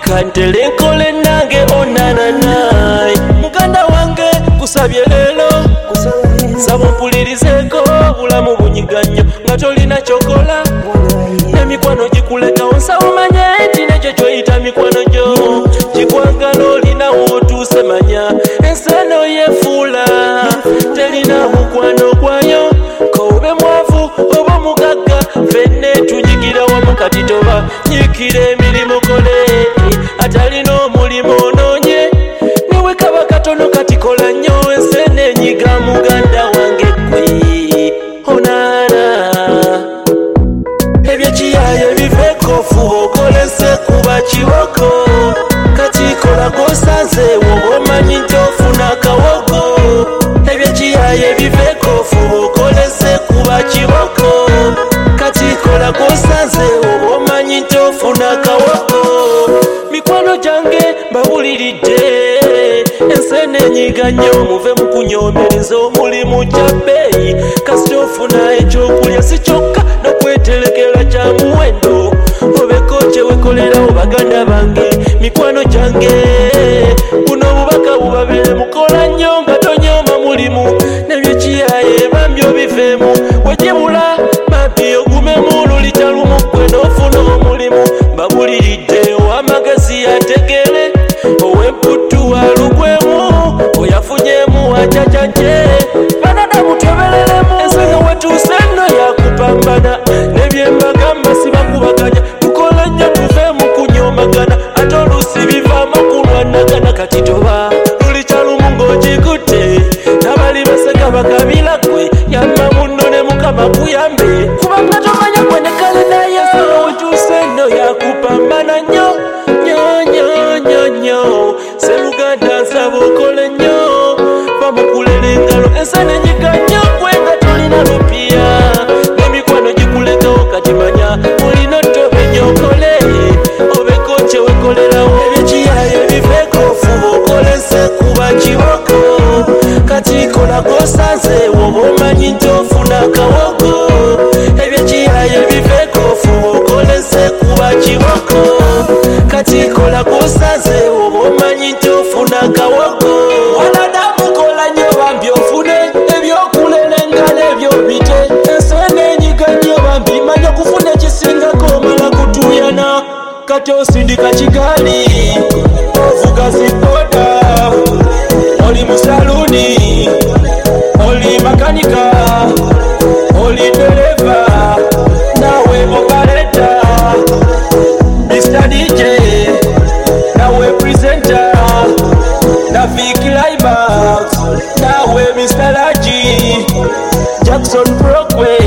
kantele nkole nange onananai muganda wange kusabye lelo saba mpulirizeeko bulamu bunyiganyo nga tolina kyokola n'emikwano gikuleka onsawo manye nti nekyo kyoyita mikwano gyo gikwagala olinawo otuuse manya ensano yefuula telina mukwano gwayo kobe mwavu oba mugagga fenne tunyigira wamu kati toba nyikira emirimu kole atalina omulimu onoonye newe kaba katono kati kola nnyo ensene enyiga muganda wange gwe onana ebyekiyayo ebiveeko fuba okolese kuba kiwoko kati kola gosaze woba omanyi nti ofuna akawogo ebyekiyayo ebiveeko fuba okolese kuba kiwoko kati kola gosaze woba omanyi nti ofuna akawogo mikwano gyange mbabuliridde ensene enyiga nnyo muve mu kunyoomereza omulimu gya bbeeyi kasita ofuna ekyokulya si kyokka n'okweterekera kya muwendo obeko kyewekolerawo baganda bange mikwano gyange buno obubaka bubabere mukola nnyo nga tonyooma mulimu nebyekiyaye bambi obiveemu wegibula bambi ogumemu lulita lumu gwe n'ofuna omulimu mbabuliridde ow'amagezi ategere ow'emputtu alugwemu oyafunyemu wajajanje banana mutobereremu ensonga wetuuse nno yakupambana nebyembagamba sibakubaganya tukola nnyo tuve mu kunyoomagana ate oluusi bivaamu kulwanagana kati toba lulita lumu ng'ogikutte n'abali baseka bakabira gwe yamba munno ne mukama kuyambe kubanga tomanya gwe ne kalenda ensonga wetuuse nno yakupambana nnyo nnyo seruganda nsaba okole nnyo bamukulera engalo ensana enyiga nnyo gwe nga tolina lupiya n'emikwano gikulekawo kati manya olina otobenya okole obeko kyewekolerawo ebyekiyayo ebiveeko fuba okolese kuba kiwoko kati kola gosaze woba omanyi nti ofuna akawogo ebyekiyayo ebiveeko fuba okolese kuba kiwoko kati kola gosaze woba omanyi nti ofuna akawogo wanadamu kola nnyo bambi ofune ebyokulera engalo ebyo bite ensene enyiga nnyo bambi manya kufuna ekisingako omala kutuyana kati osindika kigaali ovuga ziboda oli musaluni oli makanika oli dereva nawe opereta Mr. DJ nawe presenter Nafik Climax nawe Mr. Laji Jackson Brockway